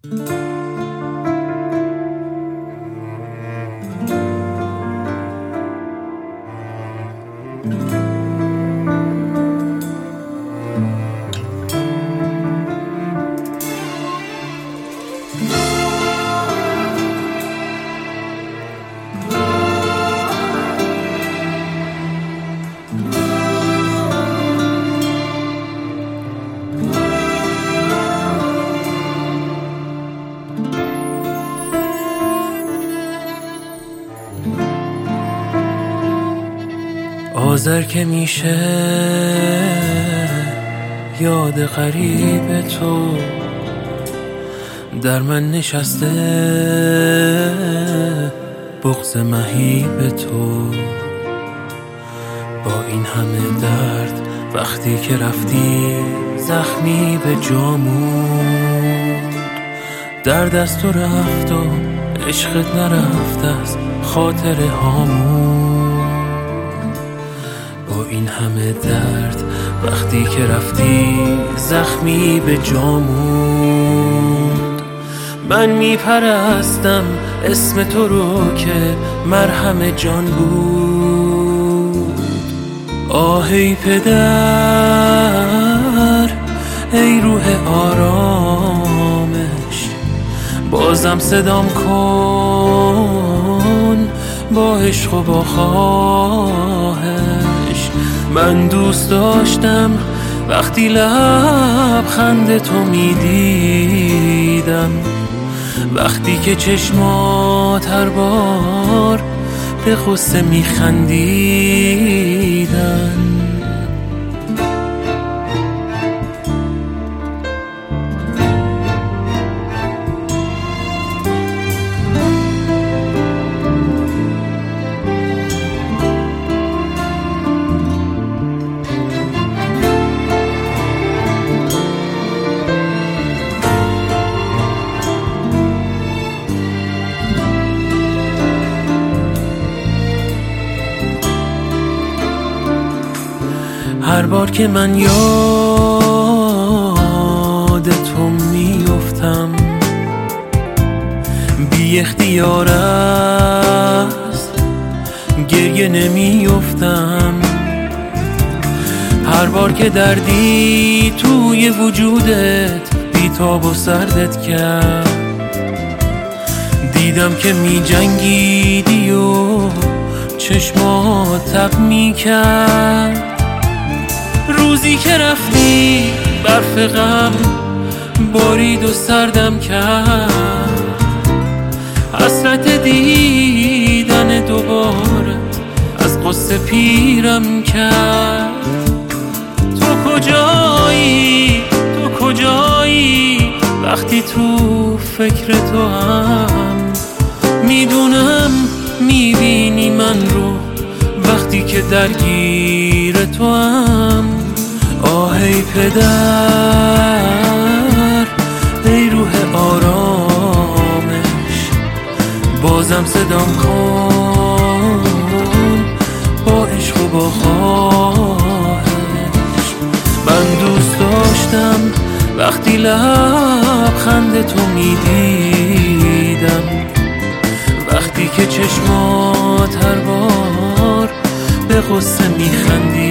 آذر که میشه یاد غریب تو در من نشسته، بغض مهیب تو. با این همه درد وقتی که رفتی زخمی به جامون، درد از تو رفت و عشقت نرفت از خاطر هامون. با این همه درد وقتی که رفتی زخمی به جامون، من میپرستم اسم تو رو که مرهم جان بود. آه ای پدر، ای روح آرامش، بازم صدام کن با عشق و با خواهش. من دوست داشتم وقتی لبخند تو میدیدم، وقتی که چشمات هر بار به غصه میخندیدن. هر بار که من یاد تو میافتم، بی اختیار است گریه نمیافتم. هر بار که دردی توی وجودت بیتاب و سردت کرد، دیدم که می جنگیدی و چشمات تب می کرد. روزی که رفتی برف غم بارید و سردم کرد، حسرت دیدن دوباره از قصه پیرم کرد. تو کجایی وقتی تو فکر تو هم، میدونم میبینی من رو وقتی که درگیر تو هم. آه ای پدر، ای روح آرامش، بازم صدام کن با عشق و با خواهش. من دوست داشتم وقتی لبخند تو میدیدم، وقتی که چشمات هر بار به غصه میخندی.